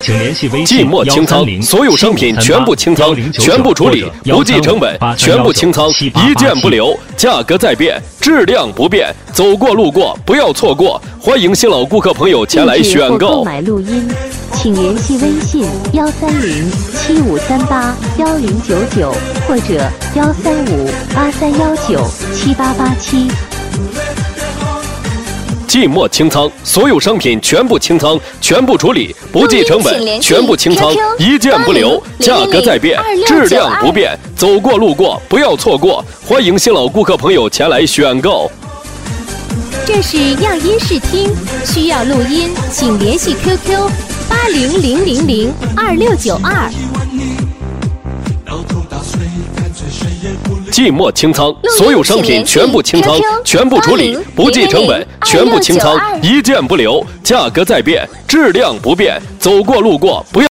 请联系微信即墨清仓，所有商品全部清仓，全部处理，不计成本，全部清仓，一件不留，价格在变，质量不变。走过路过不要错过，欢迎新老顾客朋友前来选购。 购买录音，请联系微信13075381099或者13583197887。 即墨清仓，所有商品全部清仓，全部处理，不计成本，全部清仓，一件不留，价格在变，质量不变。走过路过不要错过，欢迎新老顾客朋友前来选购。 这是样音视听，需要录音，请联系 QQ800002692。 即墨清仓，所有商品全部清仓，全部处理，不计成本，全部清仓，一件不留，价格在变，质量不变。走过路过不要